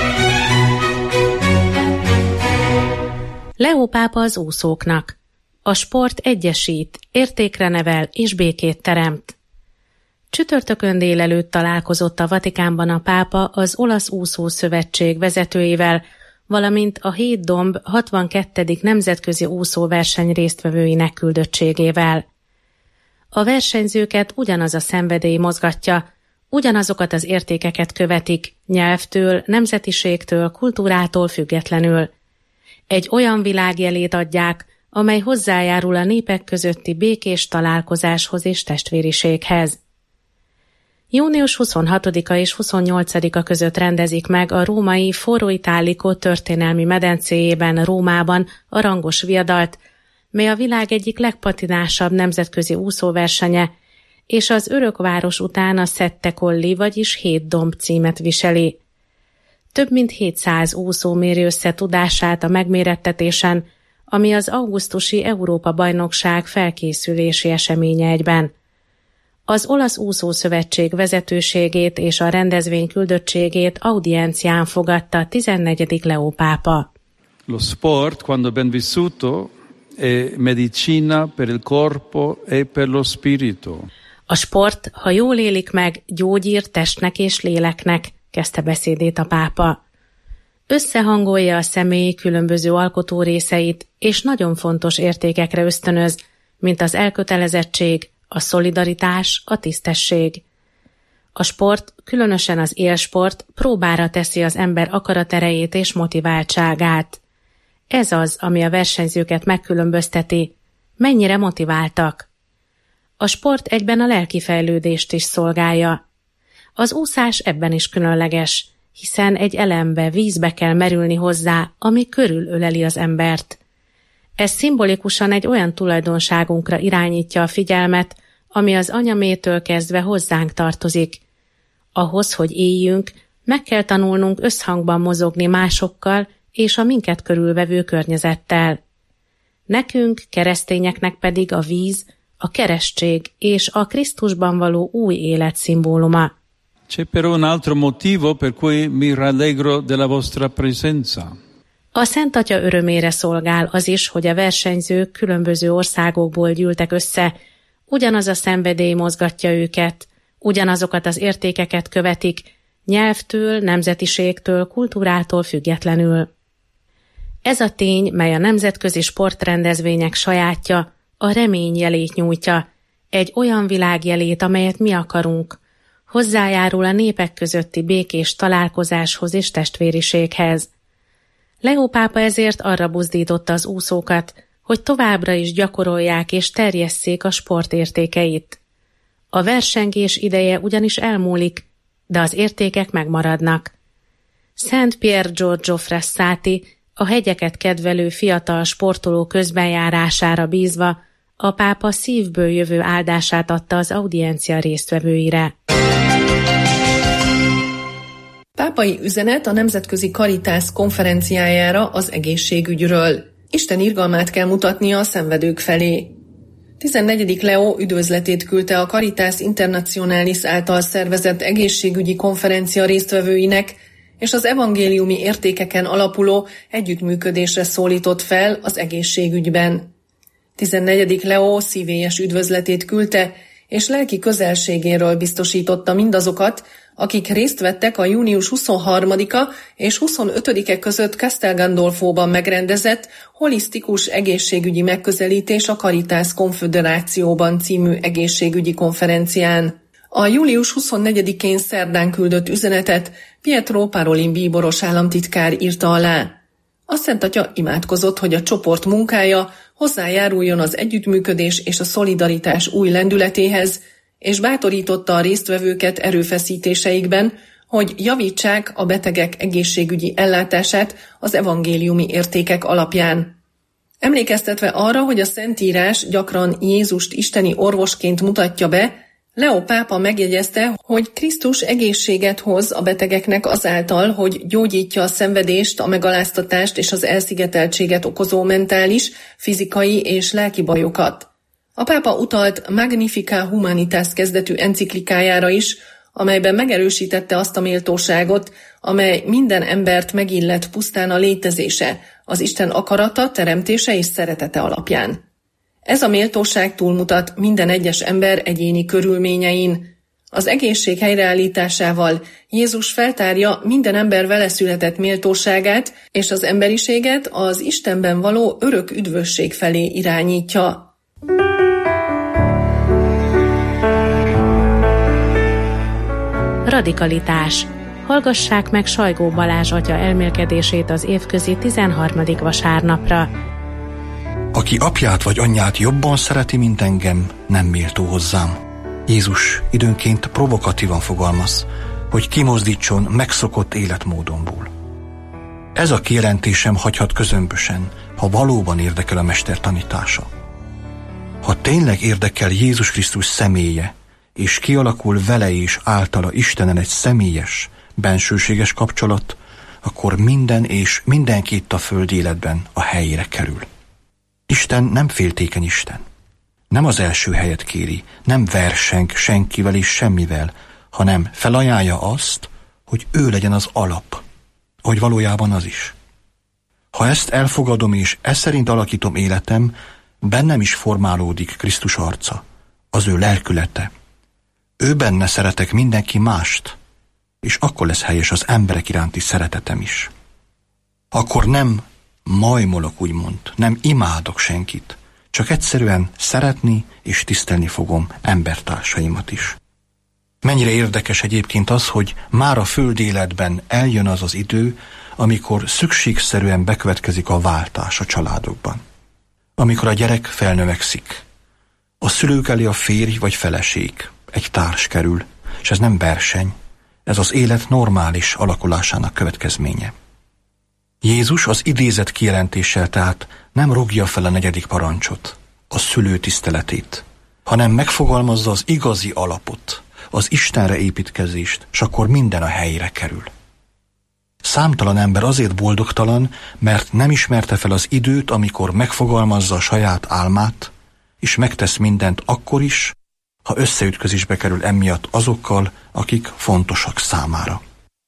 Leó pápa az úszóknak. A sport egyesít, értékre nevel és békét teremt. Csütörtökön délelőtt találkozott a Vatikánban a pápa az Olasz Úszószövetség vezetőivel, valamint a Hét Domb hatvankettedik nemzetközi úszóverseny résztvevőinek küldöttségével. A versenyzőket ugyanaz a szenvedély mozgatja, ugyanazokat az értékeket követik, nyelvtől, nemzetiségtől, kultúrától függetlenül. Egy olyan világjelét adják, amely hozzájárul a népek közötti békés találkozáshoz és testvériséghez. június huszonhatodika és huszonnyolcadika között rendezik meg a római Foro Italico történelmi medencéjében Rómában a rangos viadalt, mely a világ egyik legpatinásabb nemzetközi úszóversenye, és az örökváros után a Sette Colli, vagyis Hét Domb címet viseli. Több mint hétszáz úszó méri össze tudását a megmérettetésen, ami az augusztusi Európa-bajnokság felkészülési eseménye egyben. Az Olasz Úszószövetség vezetőségét és a rendezvény küldöttségét audiencián fogadta a tizennegyedik Leó pápa. Lo sport, quando ben vissuto, è medicina per il corpo e per lo spirito. A sport, ha jól élik meg, gyógyír testnek és léleknek, kezdte beszédét a pápa. Összehangolja a személy különböző alkotó részeit, és nagyon fontos értékekre ösztönöz, mint az elkötelezettség, a szolidaritás, a tisztesség. A sport, különösen az élsport próbára teszi az ember akaraterejét és motiváltságát. Ez az, ami a versenyzőket megkülönbözteti. Mennyire motiváltak? A sport egyben a lelki fejlődést is szolgálja. Az úszás ebben is különleges, hiszen egy elembe, vízbe kell merülni hozzá, ami körülöleli az embert. Ez szimbolikusan egy olyan tulajdonságunkra irányítja a figyelmet, ami az anyamétől kezdve hozzánk tartozik. Ahhoz, hogy éljünk, meg kell tanulnunk összhangban mozogni másokkal és a minket körülvevő környezettel. Nekünk, keresztényeknek pedig a víz, a keresztség és a Krisztusban való új élet szimbóluma. C'è però un altro motivo per cui mi rallegro della vostra presenza. A Szent Atya örömére szolgál az is, hogy a versenyzők különböző országokból gyűltek össze, ugyanaz a szenvedély mozgatja őket, ugyanazokat az értékeket követik, nyelvtől, nemzetiségtől, kultúrától függetlenül. Ez a tény, mely a nemzetközi sportrendezvények sajátja, a remény jelét nyújtja, egy olyan világjelét, amelyet mi akarunk, hozzájárul a népek közötti békés találkozáshoz és testvériséghez. Leó pápa ezért arra buzdította az úszókat, hogy továbbra is gyakorolják és terjesszék a sport értékeit. A versengés ideje ugyanis elmúlik, de az értékek megmaradnak. Szent Pier Giorgio Frassati, a hegyeket kedvelő fiatal sportoló közbenjárására bízva, a pápa szívből jövő áldását adta az audiencia résztvevőire. Pápai üzenet a Nemzetközi Caritas konferenciájára az egészségügyről. Isten irgalmát kell mutatnia a szenvedők felé. tizennegyedik Leó üdvözletét küldte a Caritas Internationalis által szervezett egészségügyi konferencia résztvevőinek, és az evangéliumi értékeken alapuló együttműködésre szólított fel az egészségügyben. tizennegyedik Leó szívélyes üdvözletét küldte, és lelki közelségéről biztosította mindazokat, akik részt vettek a június huszonharmadika és huszonötödike között Castel Gandolfóban megrendezett holisztikus egészségügyi megközelítés a Caritas Konföderációban című egészségügyi konferencián. A július huszonnegyedikén szerdán küldött üzenetet Pietro Parolin bíboros államtitkár írta alá. A Szent Atya imádkozott, hogy a csoport munkája hozzájáruljon az együttműködés és a szolidaritás új lendületéhez, és bátorította a résztvevőket erőfeszítéseikben, hogy javítsák a betegek egészségügyi ellátását az evangéliumi értékek alapján. Emlékeztetve arra, hogy a Szentírás gyakran Jézust isteni orvosként mutatja be, Leó pápa megjegyezte, hogy Krisztus egészséget hoz a betegeknek azáltal, hogy gyógyítja a szenvedést, a megaláztatást és az elszigeteltséget okozó mentális, fizikai és lelki bajokat. A pápa utalt Magnifica Humanitas kezdetű enciklikájára is, amelyben megerősítette azt a méltóságot, amely minden embert megillet pusztán a létezése, az Isten akarata, teremtése és szeretete alapján. Ez a méltóság túlmutat minden egyes ember egyéni körülményein. Az egészség helyreállításával Jézus feltárja minden ember vele született méltóságát, és az emberiséget az Istenben való örök üdvösség felé irányítja. Radikalitás. Hallgassák meg Sajgó Balázs atya elmélkedését az évközi tizenharmadik vasárnapra. Aki apját vagy anyját jobban szereti, mint engem, nem méltó hozzám. Jézus időnként provokatívan fogalmaz, hogy kimozdítson megszokott életmódomból. Ez a kijelentésem hagyhat közömbösen, ha valóban érdekel a mester tanítása. Ha tényleg érdekel Jézus Krisztus személye, és kialakul vele és általa Istenen egy személyes, bensőséges kapcsolat, akkor minden és mindenki itt a földi életben a helyére kerül. Isten nem féltékeny Isten. Nem az első helyet kéri, nem verseng senkivel és semmivel, hanem felajánlja azt, hogy ő legyen az alap, hogy valójában az is. Ha ezt elfogadom és ez szerint alakítom életem, bennem is formálódik Krisztus arca, az ő lelkülete. Ő benne szeretek mindenki mást, és akkor lesz helyes az emberek iránti szeretetem is. Akkor nem majmolok, úgymond, nem imádok senkit, csak egyszerűen szeretni és tisztelni fogom embertársaimat is. Mennyire érdekes egyébként az, hogy már a földi életben eljön az az idő, amikor szükségszerűen bekövetkezik a váltás a családokban. Amikor a gyerek felnövekszik, a szülők elé a férj vagy feleség, egy társ kerül, és ez nem verseny, ez az élet normális alakulásának következménye. Jézus az idézett kijelentéssel tehát nem rúgja fel a negyedik parancsot, a szülő tiszteletét, hanem megfogalmazza az igazi alapot, az Istenre építkezést, és akkor minden a helyére kerül. Számtalan ember azért boldogtalan, mert nem ismerte fel az időt, amikor megfogalmazza a saját álmát, és megtesz mindent akkor is, ha összeütközésbe kerül emiatt azokkal, akik fontosak számára.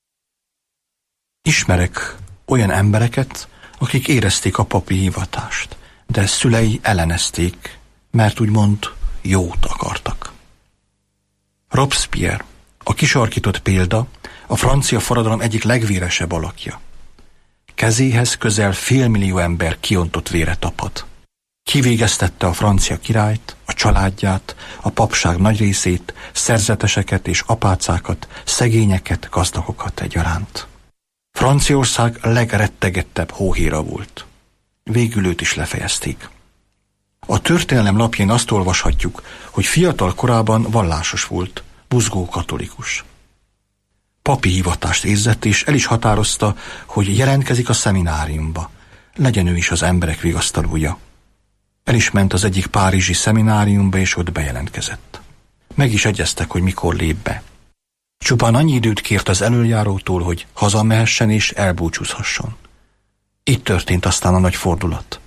Ismerek olyan embereket, akik érezték a papi hivatást, de szülei ellenezték, mert úgymond jót akartak. Robespierre, a kisarkított példa, a francia forradalom egyik legvéresebb alakja. Kezéhez közel félmillió ember kiontott vére tapad. Kivégeztette a francia királyt, a családját, a papság nagy részét, szerzeteseket és apácákat, szegényeket, gazdagokat egyaránt. Franciaország legrettegettebb hóhéra volt. Végül őt is lefejezték. A történelem lapján azt olvashatjuk, hogy fiatal korában vallásos volt, buzgó katolikus. Papi hivatást érzett, és el is határozta, hogy jelentkezik a szemináriumba, legyen ő is az emberek vigasztalója. El is ment az egyik párizsi szemináriumba, és ott bejelentkezett. Meg is egyeztek, hogy mikor lép be. Csupán annyi időt kért az elöljárótól, hogy hazamehessen és elbúcsúzhasson. Itt történt aztán a nagy fordulat.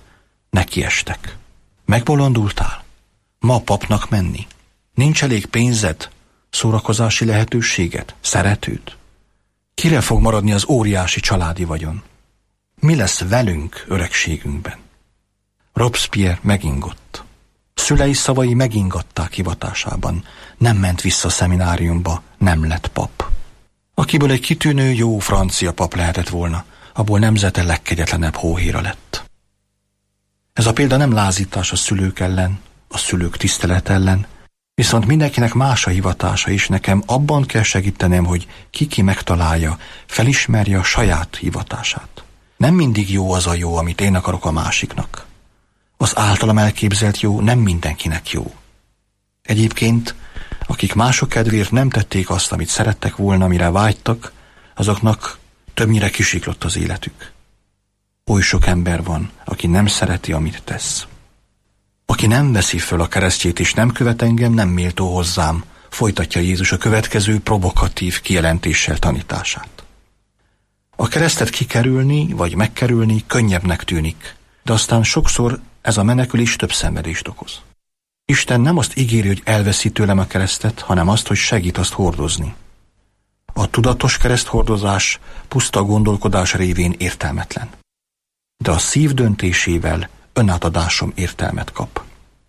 Nekiestek. Megbolondultál? Ma papnak menni? Nincs elég pénzed, szórakozási lehetőséged, szeretőd? Kire fog maradni az óriási családi vagyon? Mi lesz velünk öregségünkben? Robespierre megingott. Szülei szavai megingatták hivatásában. Nem ment vissza szemináriumba, nem lett pap. Akiből egy kitűnő, jó francia pap lehetett volna, abból nemzete legkegyetlenebb hóhéra lett. Ez a példa nem lázítás a szülők ellen, a szülők tisztelet ellen, viszont mindenkinek más a hivatása, és nekem abban kell segítenem, hogy ki-ki megtalálja, felismerje a saját hivatását. Nem mindig jó az a jó, amit én akarok a másiknak. Az általam elképzelt jó nem mindenkinek jó. Egyébként, akik mások kedvéért nem tették azt, amit szerettek volna, amire vágytak, azoknak többnyire kisiklott az életük. Oly sok ember van, aki nem szereti, amit tesz. Aki nem veszi föl a keresztjét és nem követ engem, nem méltó hozzám, folytatja Jézus a következő provokatív kijelentéssel tanítását. A keresztet kikerülni vagy megkerülni könnyebbnek tűnik, de aztán sokszor ez a menekülés több szenvedést okoz. Isten nem azt ígéri, hogy elveszi tőlem a keresztet, hanem azt, hogy segít azt hordozni. A tudatos kereszthordozás puszta gondolkodás révén értelmetlen. De a szív döntésével önátadásom értelmet kap.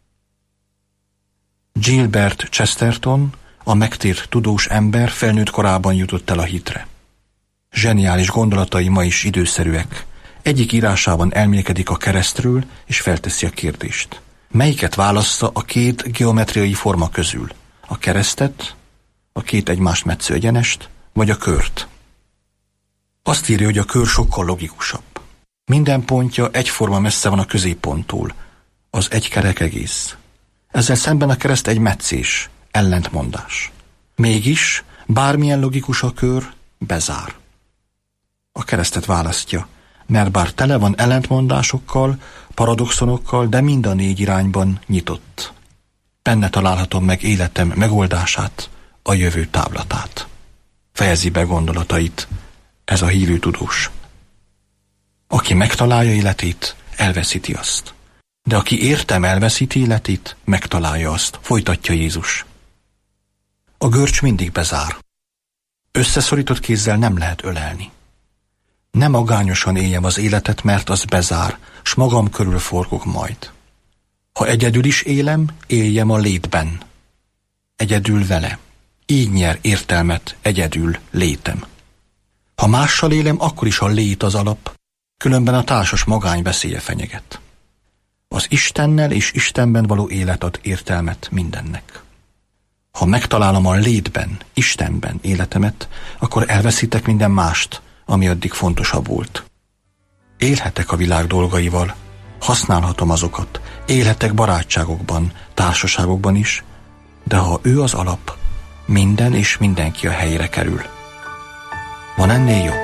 Gilbert Chesterton, a megtért tudós ember felnőtt korában jutott el a hitre. Zseniális gondolatai ma is időszerűek. Egyik írásában elmélkedik a keresztről, és felteszi a kérdést. Melyiket válassza a két geometriai forma közül? A keresztet, a két egymást metsző egyenest, vagy a kört? Azt írja, hogy a kör sokkal logikusabb. Minden pontja egyforma messze van a középponttól, az egy kerek egész. Ezzel szemben a kereszt egy metszés, ellentmondás. Mégis, bármilyen logikus a kör, bezár. A keresztet választja, mert bár tele van ellentmondásokkal, paradoxonokkal, de mind a négy irányban nyitott. Benne találhatom meg életem megoldását, a jövő távlatát. Fejezi be gondolatait ez a hívő tudós. Aki megtalálja életét, elveszíti azt. De aki értem elveszíti életét, megtalálja azt, folytatja Jézus. A görcs mindig bezár. Összeszorított kézzel nem lehet ölelni. Nem magányosan éljem az életet, mert az bezár, s magam körül forgok majd. Ha egyedül is élem, éljem a létben. Egyedül vele. Így nyer értelmet egyedül létem. Ha mással élem, akkor is a lét az alap, különben a társas magány veszélye fenyeget. Az Istennel és Istenben való élet ad értelmet mindennek. Ha megtalálom a létben, Istenben életemet, akkor elveszítek minden mást, ami addig fontosabb volt. Élhetek a világ dolgaival, használhatom azokat, élhetek barátságokban, társaságokban is, de ha ő az alap, minden és mindenki a helyére kerül. Van ennél jobb?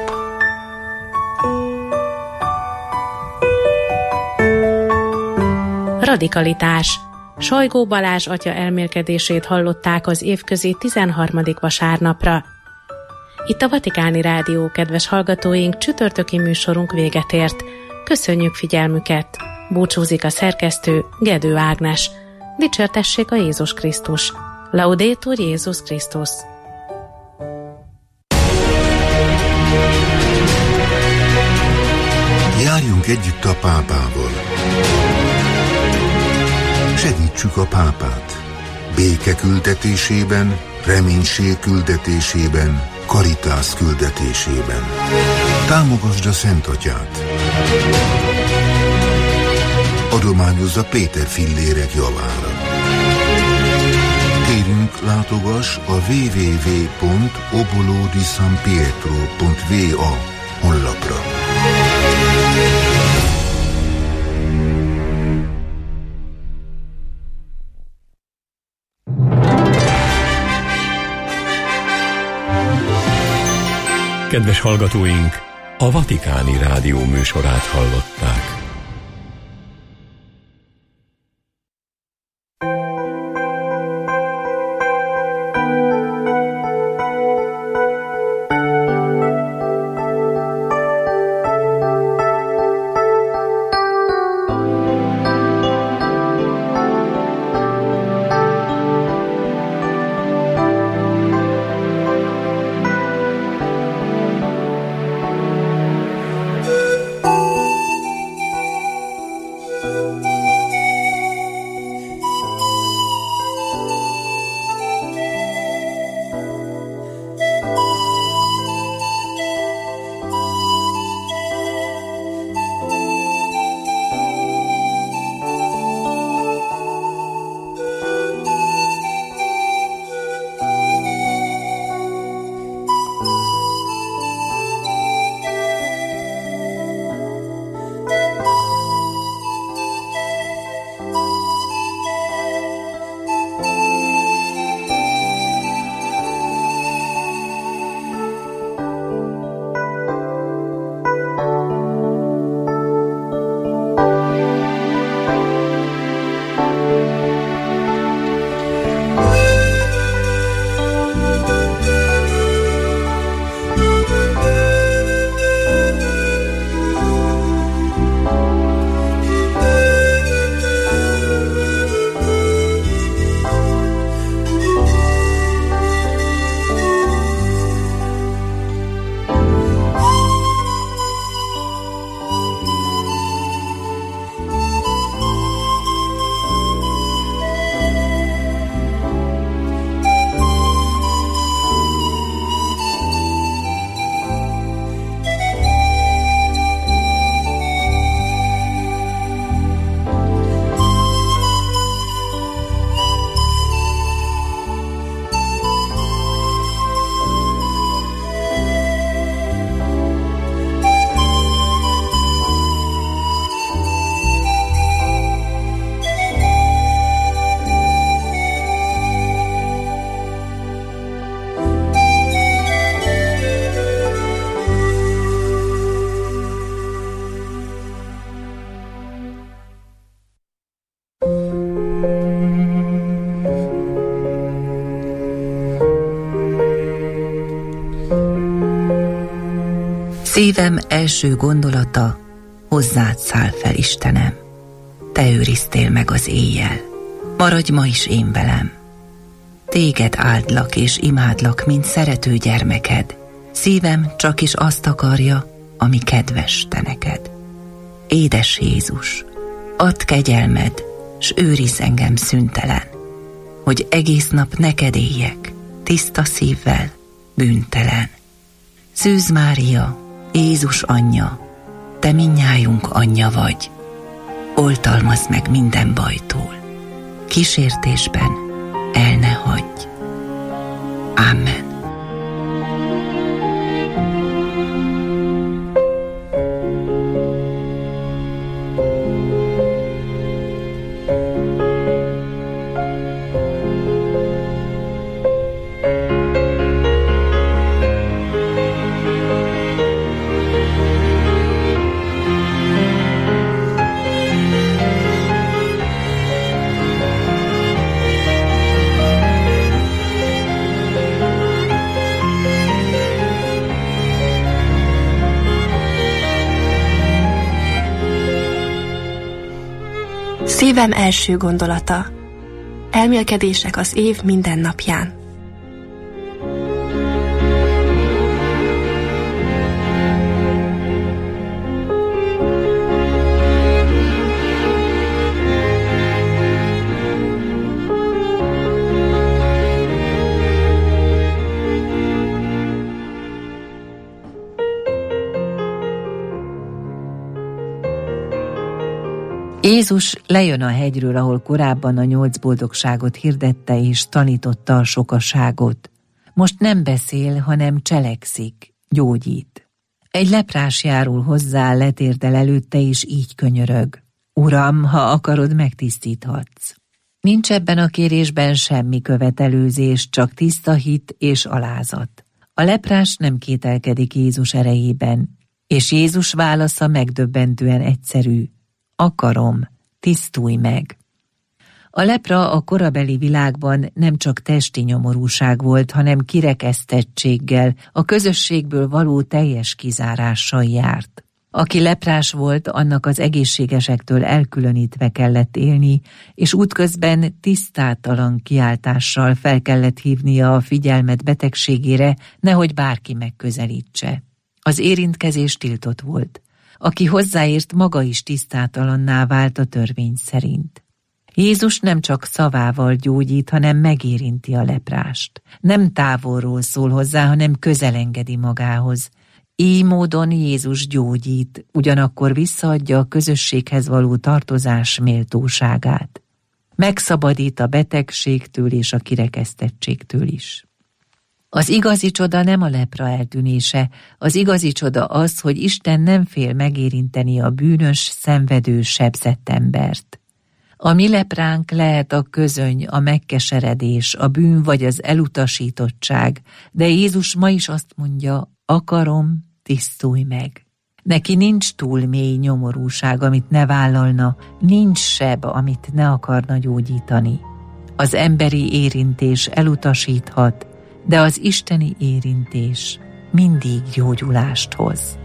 Radikalitás. Sajgó Balázs atya elmélkedését hallották az évközi tizenharmadik vasárnapra. Itt a Vatikáni Rádió, kedves hallgatóink, csütörtöki műsorunk véget ért. Köszönjük figyelmüket! Búcsúzik a szerkesztő, Gedő Ágnes. Dicsértessék a Jézus Krisztus! Laudetur Jézus Krisztus! Járjunk együtt a pápával. Segítsük a pápát. Béke küldetésében, reménység küldetésében, Caritas küldetésében. Támogasd a Szent Atyát. Adományozza Péter fillérek javára. Kérünk, látogass a double-u double-u double-u pont obolo di san pietro pont v a honlapra. Kedves hallgatóink, a Vatikáni Rádió műsorát hallották. Szívem első gondolata, hozzád száll fel, Istenem. Te őriztél meg az éjjel, maradj ma is én velem. Téged áldlak és imádlak, mint szerető gyermeked. Szívem csak is azt akarja, ami kedves te neked. Édes Jézus, add kegyelmed, s őrizz engem szüntelen, hogy egész nap neked éljek, tiszta szívvel, bűntelen. Szűz Mária, Jézus anyja, te mindnyájunk anyja vagy. Oltalmazd meg minden bajtól, kísértésben el ne hagyj. Amen. Szívem első gondolata. Elmélkedések az év minden napján. Jézus lejön a hegyről, ahol korábban a nyolc boldogságot hirdette és tanította a sokaságot. Most nem beszél, hanem cselekszik, gyógyít. Egy leprás járul hozzá, letérdel előtte, és így könyörög. Uram, ha akarod, megtisztíthatsz. Nincs ebben a kérésben semmi követelőzés, csak tiszta hit és alázat. A leprás nem kételkedik Jézus erejében, és Jézus válasza megdöbbentően egyszerű. Akarom, tisztulj meg. A lepra a korabeli világban nem csak testi nyomorúság volt, hanem kirekesztettséggel, a közösségből való teljes kizárással járt. Aki leprás volt, annak az egészségesektől elkülönítve kellett élni, és útközben tisztátalan kiáltással fel kellett hívnia a figyelmet betegségére, nehogy bárki megközelítse. Az érintkezés tiltott volt. Aki hozzáért, maga is tisztátalanná vált a törvény szerint. Jézus nem csak szavával gyógyít, hanem megérinti a leprást. Nem távolról szól hozzá, hanem közelengedi magához. Így módon Jézus gyógyít, ugyanakkor visszaadja a közösséghez való tartozás méltóságát. Megszabadít a betegségtől és a kirekesztettségtől is. Az igazi csoda nem a lepra eltűnése, az igazi csoda az, hogy Isten nem fél megérinteni a bűnös, szenvedő, sebzett embert. A mi lepránk lehet a közöny, a megkeseredés, a bűn vagy az elutasítottság, de Jézus ma is azt mondja, akarom, tisztulj meg. Neki nincs túl mély nyomorúság, amit ne vállalna, nincs seb, amit ne akarna gyógyítani. Az emberi érintés elutasíthat, de az isteni érintés mindig gyógyulást hoz.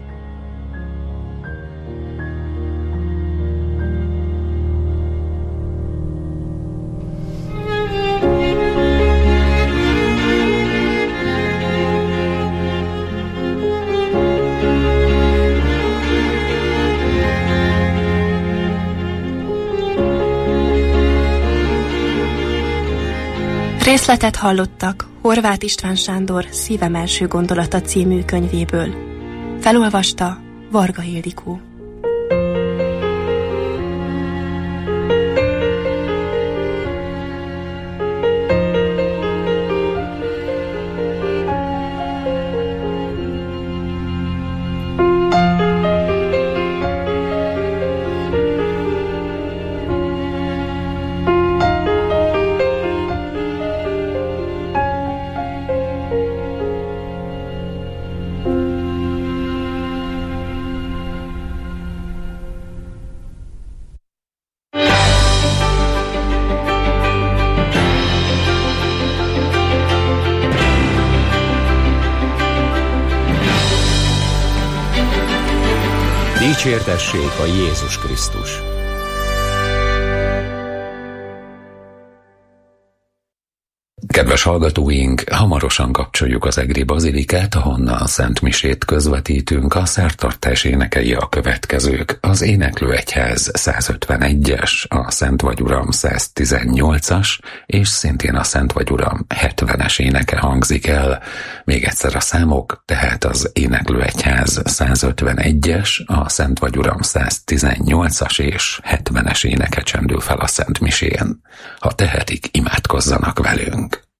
Részletet hallottak Horváth István Sándor Szívem első gondolata című könyvéből. Felolvasta Varga Ildikó. Dicsértessék a Jézus Krisztus! Kedves hallgatóink, hamarosan kapcsoljuk az egri bazilikát, ahonnan a Szent Misét közvetítünk. A szertartás énekei a következők: az Éneklőegyház százötvenegyes, a Szent vagy Uram száztizennyolcas, és szintén a Szent vagy Uram hetvenes éneke hangzik el. Még egyszer a számok, tehát az Éneklőegyház százötvenegyes, a Szent vagy Uram száztizennyolcas és hetvenes éneke csendül fel a Szent Misén. Ha tehetik, imádkozzanak velünk.